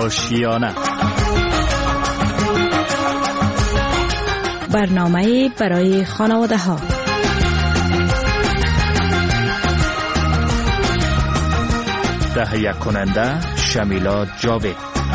آشیانه، برنامه برای خانواده ها. تهیه کننده شمیلا جاوید.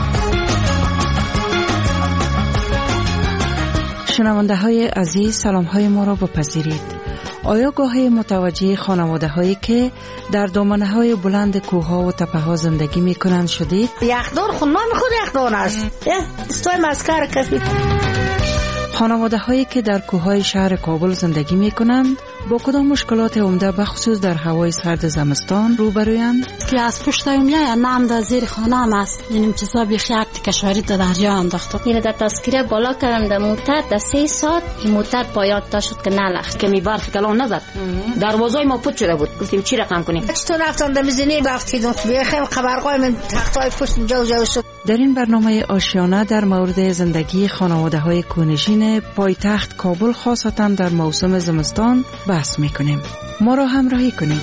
شنونده های عزیز، سلام های ما را بپذیرید. آیا گاهی متوجه خانواده هایی که در دامنه های بلند کوه ها و تپه ها زندگی می کنند شدید؟ یخدان خونمان خود یخدان است. استوی مسکر کفی. خانواده هایی که در کوه های شهر کابل زندگی می کنند با کدام مشکلات عمده بخصوص در هوای سرد زمستان روبرویند؟ که از پشت میای نام در زیر خانه هم است. یعنی چیزا بیخی اکت کشوری در دریا انداختم. یعنی در تذکره بالا کردم در موتر در 3 ساعت این موتر پایان تا شد که نلخت که می برف کلان نزد. دروازه ما پوت شده بود. گفتیم چی رقم کنیم؟ چطور رفتن در میزنی رفتیدم بیخیم خبرگاه من تختای پشت جو شد. در این برنامه آشیانه در مورد زندگی خانواده های کوهنشین پایتخت کابل خاصتا در موسم زمستان بحث میکنیم. ما را همراهی کنید.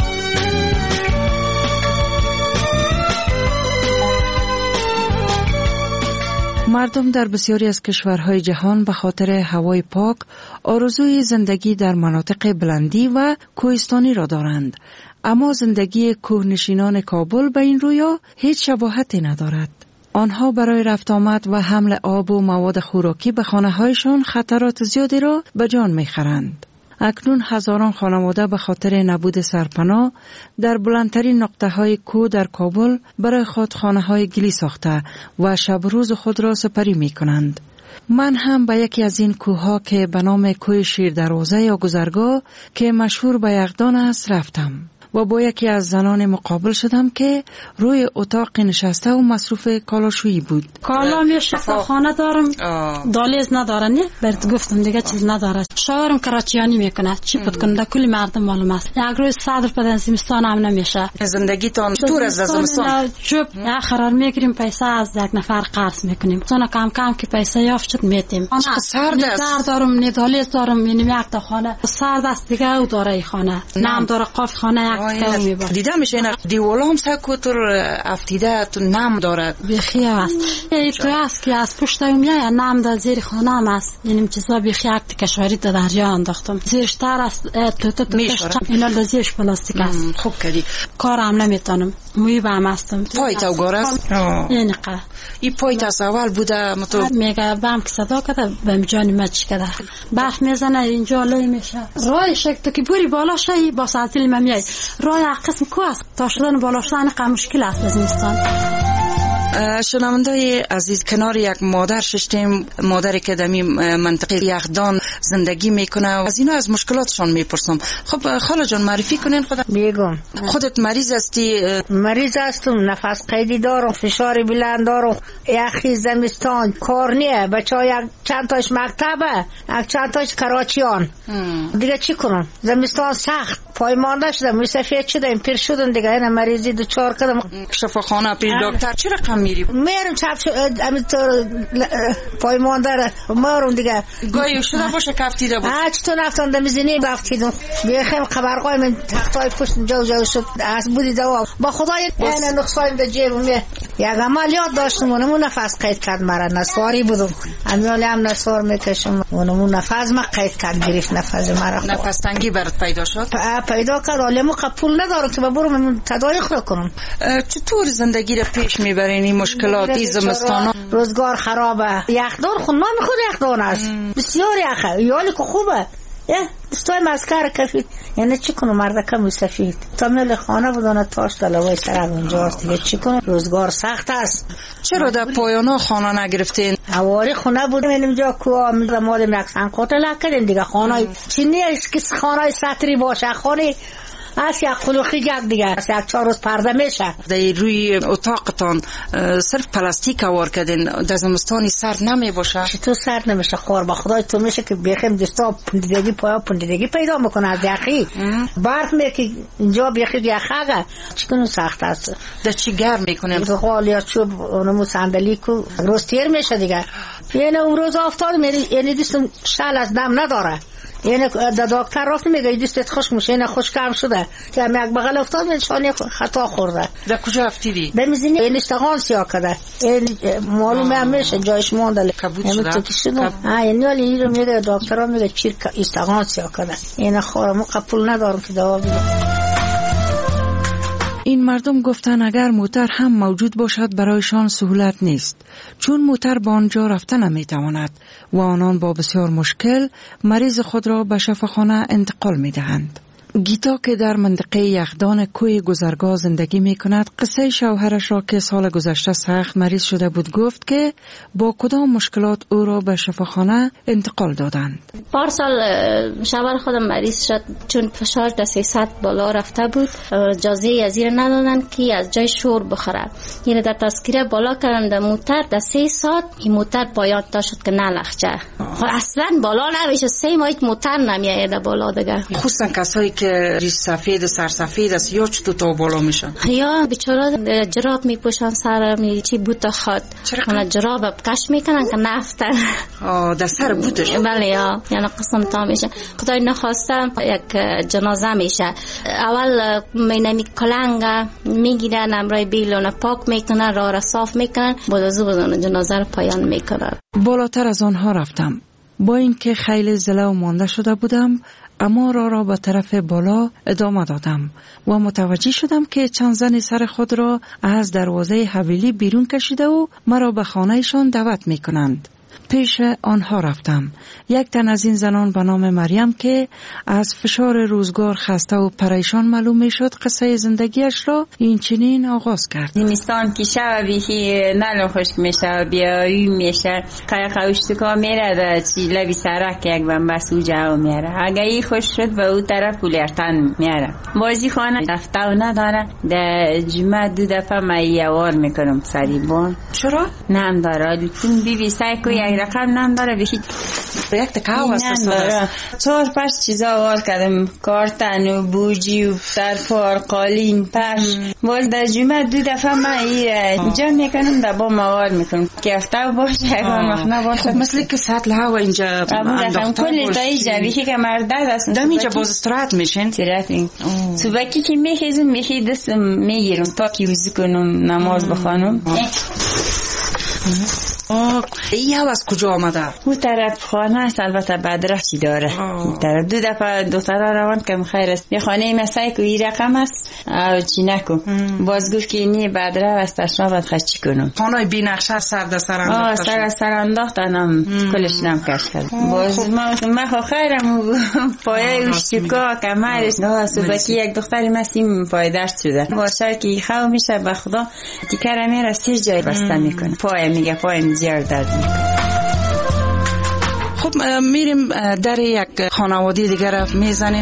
مردم در بسیاری از کشورهای جهان به خاطر هوای پاک آرزوی زندگی در مناطق بلندی و کوهستانی را دارند، اما زندگی کوهنشینان کابل به این رویا هیچ شباهتی ندارد. آنها برای رفت آمد و حمل آب و مواد خوراکی به خانه‌هایشان خطرات زیادی را به جان می‌خرند. اکنون هزاران خانواده به خاطر نبود سرپناه در بلندترین نقطه‌های کوه در کابل برای خود خانه‌های گلی ساخته و شب روز خود را سپری می‌کنند. من هم به یکی از این کوه‌ها که به نام کوه شیر دروازه یا گذرگاه که مشهور به یغدان است رفتم و با یکی از زنان مقابل شدم که روی اتاق نشسته و مصروف کالاشویی بود. کالا میشه خانه دارم دالیز نداره نه برات گفتم دیگه چیز نداره. شاورم کراچیانی میکنه چی پد کنه کلی مردم معلوم است. یک روز صدر پدن زمستان هم نمیشه. زندگی تان دور از زمستان. چوب قرار میگیریم پیسه از یک نفر قرض میکنیم. چون کم کم که پیسه یافت میتیم. سرد است. سرد دارم نه دالیز دارم یعنی یک تا خانه سرد است دیگه او داره ای خانه. نام داره قاف خانه دیده میشه اینا دیوالام سکوتر افتیده تو نام دارد بیخی است. این تو است که از پشت میای نام در زیر خانه هم است. یعنی چیزا بیخی اکت کشوری در دریا انداختم. زیرش تر است تو اینا لزیش پلاستیک است. خوب کردی. کارم نمیتونم موی بهم هستم. پایت او گارست یعنی قه این پایت از اول بوده متو میگه بهم که صدا کرده بهم جانی مچ کرده برف میزنه اینجا لای میشه راه شک تو که بری بالا شی با ساعتی میای راه قسم کو است تا شدن بالا شدن قم مشکل است زمستان. شنونده‌های عزیز، کنار یک مادر ششتیم، مادری که در منطقه یغدان زندگی میکنه، از اینا از مشکلاتشان میپرسم. خب خاله جان معرفی کنین خودت. بیگم خودت مریض هستی؟ مریض هستم، نفس قیدی دارم، فشار بلند دارم، یخی زمستان کار نیه، بچه‌ها یک چند تاش مکتبه، یک چند تاش کراچیان. دیگه چی کنم؟ زمستان سخت پایمانده شدم، سفید شدم، پیر شدم دیگه. اینا مریضی دوچار کردم. شفاخانه پیش دکتر چه رقم میری؟ میرم همینطور پایمانده میرم دیگه. گاهی شده باشه کفتیده باشه. چطور نفتم در میزنی رفتیدم بیخیم خبرگاه من تختای پشت جو شد از بودی دوا با خدای این نقصان در جیبم. یک عملیات داشتم اونمون نفس قید کرد مرا، نسواری بودم امیالی هم نسوار میکشم اونمون نفس ما قید کرد گرفت نفس مرا. نفس تنگی برات پیدا شد؟ پیدا کرد ولی ما پول ندارم که ببرم تدارک رو کنم. چطور زندگی رو پیش میبرین؟ مشکلاتی زمستان روزگار خرابه، یخدان خونمان خود یخدان است، بسیار یخه یالی که خوبه استوی مسکر کفید. یعنی چی کنم مردکم سفید تا مل خانه بودن تاش دلوای سر اونجاست دیگه چی کنم روزگار سخت است. چرا در پایانا خانه نگرفتین؟ اواری خونه بودم اینجا کوه مادم یک سن قتل کردیم دیگه. خانه چی نیست که خانه سطری باشه، خانه از یک قلوخی جک دیگه است، یک 4 روز پرده میشه. در روی اتاقتان صرف پلاستیک آور کردین، در زمستانی سرد نمی باشه؟ چطور سرد نمیشه؟ خور با خدای تو میشه که بیخیم دستا پوندیدگی پایا پوندیدگی پیدا میکنه از یخی. برف میگه اینجا بیخی یخه چیکونو سخت است. در چی گرم میکنیم؟ غال یا چوب اونمو صندلی کو روز تیر میشه دیگه. یعنی اون روز افتاد میری یعنی دستم شل از دم نداره، یعنی دکتر رفت میگه دستت خشک میشه، اینا خشکم شده که هم یک بغل افتاد نشانه خطا خورده. در کجا افتیدی؟ به میزنی این استقان سیاه کرده، این معلومه هم میشه جایش مونده کبود شده. یعنی ولی این رو میگه دکتر میگه چیر استقان سیاه کرده، این خورم قبول ندارم که دوا بدم. این مردم گفتن اگر موتر هم موجود باشد برایشان سهولت نیست، چون موتر به آنجا رفته نمیتواند و آنان با بسیار مشکل مریض خود را به شفاخانه انتقال میدهند. گیتا که در منطقه یخدان کوی گذرگاه زندگی می کند قصه شوهرش را که سال گذشته سخت مریض شده بود گفت که با کدام مشکلات او را به شفاخانه انتقال دادند. پارسال شوهر خودم مریض شد چون فشار در 300 بالا رفته بود، اجازه از این ندادن که از جای شور بخوره. یعنی در تذکره بالا کردن در موتر در 3 ساعت این موتر پایان تا شد که نلخچه. اصلا بالا نمیشه، 3 ماه موتر نمیاد بالا دیگه. خصوصا کسایی که ریش سفید سرسفید است یا چطور تا بالا میشن یا بیچاره جراب میپوشن سر چی بوت خود اون جراب کش میکنن که نفته در سر بوتش. بله یا یعنی قسم تا میشه. خدای نخواسته یک جنازه میشه، اول مینمی کلنگ میگیرن امرای بیلون پاک میکنن، راه را صاف میکنن، بعد از اون جنازه رو پایان میکنن. بالاتر از آنها رفتم، با اینکه خیلی زله و مانده شده بودم اما را به طرف بالا ادامه دادم و متوجه شدم که چند زن سر خود را از دروازه حویلی بیرون کشیده و مرا به خانهشان دعوت می کنند. پیش آنها رفتم. یک تن از این زنان به نام مریم که از فشار روزگار خسته و پریشان معلوم می شد قصه زندگیش را این چنین آغاز کرد. زمستان که شب بیخی نلو خشک میشه بیایی میشه قوشتکا میره در چی لبی سرک یک بس او جاو میره. اگه ای خوش شد به او طرف پولیرتن میره. بازی خانه رفته و نداره. در جمعه 2 دفعه مایوار میکنم سریبان. چرا؟ نم داره چون بی سایکو یک رقم نم داره بخی یک تکاو است. 4-5 چیزا آوار کردم، کارتن و بوجی و سرپار قالین پش. باز در جمعه 2 دفعه من جمع میکنم در با موار میکنم که افته باشه اگر مخنه باشه. مثل که سطل هوا اینجا انداخته کلی تا اینجا بیخی که مرده است دم اینجا باز استراحت میشین؟ استراحت صبحی که میخیزم میخی دست میگیرم تا که وضو کنم نماز بخوانم. این از کجا آمده؟ او طرف خانه است، البته بدرخشی داره. طرف 2 دفعه دخترها روان که خیر است یه خانه مسایی که این رقم است او چی نکن. باز گفت که اینی بدره است اشنا باید خشی کنم. خانه بی نقشه سر در سر انداخته شد. سر انداختنم کلش نم کش کرد. باز من خیرم پایه اوشتکا کمرش صبحی یک دختری مسیم پای درد شده باشه که خواهو میشه به خدا تیکره میره 3 جای بسته میکنه. پای میگه پای زیاد درد میکنه. خب میریم در یک خانواده دیگر میزنیم.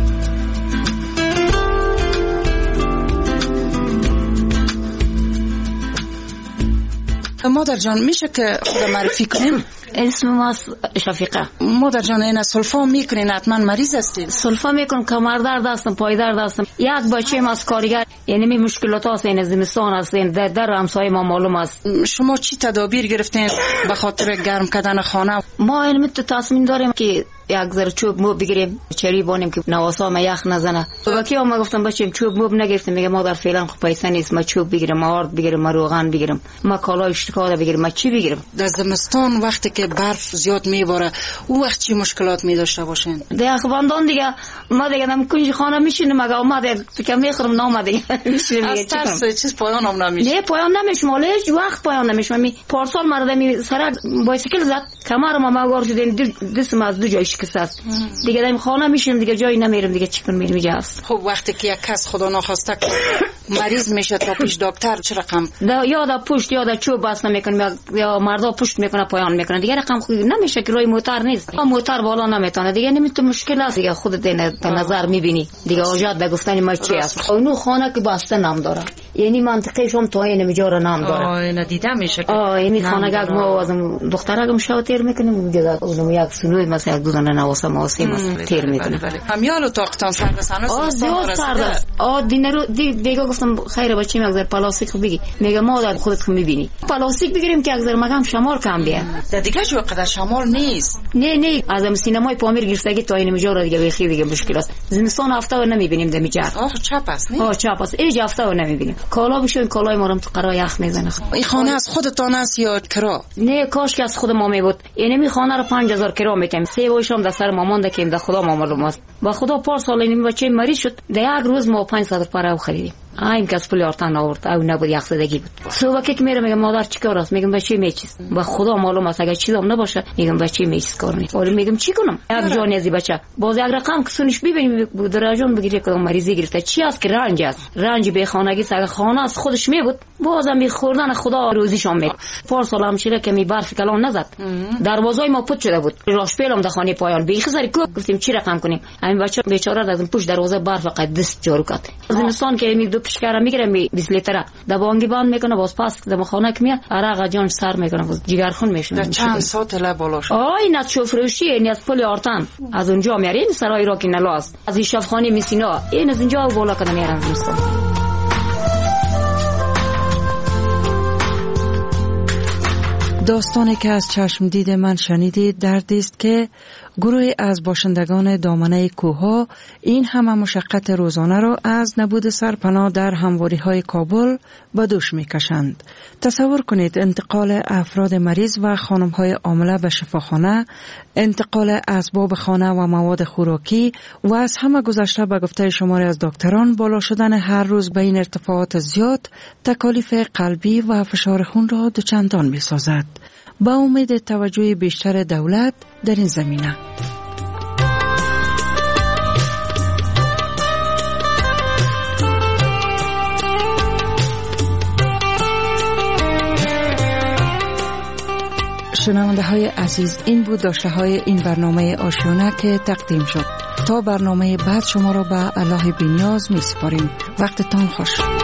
مادر جان میشه که خود معرفی کنیم؟ اسم ما شفیقه. مادر جان این سلفا میکنین حتما مریض هستید؟ سلفا میکنم، کمر درد هستم، پای درد هستم. یک بچه ما از کارگر یعنی می مشکلات هست، این زمستان هست، این در همسایه ما معلوم است. شما چی تدابیر گرفتین به خاطر گرم کردن خانه؟ ما این تصمیم داریم که یک ذره چوب موب بگیریم چری بانیم که نواسا ما یخ نزنه. وقتی ما گفتم بچم چوب موب نگرفتم، میگه مادر فعلا خب پیسه نیست، ما چوب بگیرم، ما آرد بگیرم، ما روغن بگیرم، ما کالای اشتکاده بگیرم، ما چی بگیرم؟ در زمستان وقتی که برف زیاد میباره او وقت چی مشکلات می داشته باشین؟ دیگه خواندان دیگه ما دیگه نم کنج خانه میشینیم، مگه اومد که میخرم نامه دیگه میشینیم. از ترس چیز پایان هم نمیشه. نه پایان نمیشه، ماله هیچ وقت پایان نمیشه. می پارسال مرده می سر بایسیکل زد، کمر ما گار شد، دست ما از 2 جای شکست. دیگه دایم خانه میشیم، دیگه جایی نمیرم، دیگه چیکار میریم اینجا است. خب وقتی که یک کس خدا ناخواسته مریض میشه تا پیش دکتر چه رقم؟ یا دا پشت یا دا چوب بس نمیکنه یا مردا پشت میکنه پایان میکنه، دیگه رقم خود نمیشه که روی موتر نیست. موتر بالا نمیتونه دیگه، نمیتونه، مشکل است دیگه. خودت به نظر میبینی دیگه. آجات به گفتن ما چی است. اونو خانه که بسته نام داره. یعنی منطقه شما تا این میجا نام داره. ندیده میشه. یعنی خانگاه ما از دخترم شو تیر میکنیم دیگه اونم یک سنوی مثلا یک دو زن نواسه ماسی مثلا تیر میکنیم. همیال اتاقتان سرد است. زیاد سرد است. دینرو دیگه گفتم خیر بچی یک ذره پلاستیک بگی. میگه مادر خودت میبینی. پلاستیک بگیریم که یک ذره مگم شمار کم بیاد. دیگه جو قدر شمار نیست. نه از سینمای پامیر گرفتگی تا این میجا دیگه بخیر دیگه مشکل است. زمستان هفته و نمیبینیم دمیجا. چپ است نه؟ چپ است. ای هفته و نمیبینیم. کالا بشویم کالای ما رو تو قرا یخ میزنه. این خانه از خودتان است یا کرا؟ نه کاش که از خود ما می بود. یعنی می خانه رو 5000 کرا میتیم. سه وایشم در سر مامان دکیم در خدا ما معلوم است. با خدا پار سال این بچه مریض شد. در یک روز ما 500 پاره خریدیم. این کس پول آرتان آورد او نبود یک زدگی بود. صبح که میرم میگم مادر چیکار است؟ میگم بچه میچیز. با خدا معلوم است اگه چیزام نباشه میگم بچه میچیز کار میکنه. ولی میگم چی کنم؟ یک جان ازی بچه. باز یک رقم که سونش ببینیم درجون بگیره کدام مریضی گرفته. چی است که رنج است؟ رنج به خانگی سگ خانه از خودش میبود. بازم میخوردن خدا روزیشون میاد. پارسال همشیره که می برف کلام نزد. دروازه ما پوت شده بود. راش پیلم در خانه پایان بیخ زری کو گفتیم چی رقم کنیم. همین بچه بیچاره از پشت دروازه برف قد دست جارو کرد. از انسان که می دو پشکارا میگیره می 20 لیتر در بانگی باند میکنه باز پاس در خانه که میاد عرق جان سر میکنه باز جگرخون میشونه. چند ساعت لا بالا شد. این شوفروشی این از پل آرتان از اونجا میارین سرای را که نلاست. از این شفخانه میسینا این از اینجا بالا کنه میارن دوستان. داستانی که از چشم دید من شنیدید دردی است که گروهی از باشندگان دامنه کوه‌ها این همه مشقت روزانه را از نبود سرپناه در همواری‌های کابل به دوش می‌کشند. تصور کنید انتقال افراد مریض و خانم‌های عامله به شفاخانه، انتقال اسباب خانه و مواد خوراکی و از همه گذشته به گفته شماری از دکتران بالا شدن هر روز به این ارتفاعات زیاد تکالیف قلبی و فشار خون را دوچندان می‌سازد. با امید توجه بیشتر دولت در این زمینه. شنونده های عزیز، این بود داشته های این برنامه آشیانه که تقدیم شد. تا برنامه بعد شما را به الله بی‌نیاز می سپاریم. وقتتان خوش.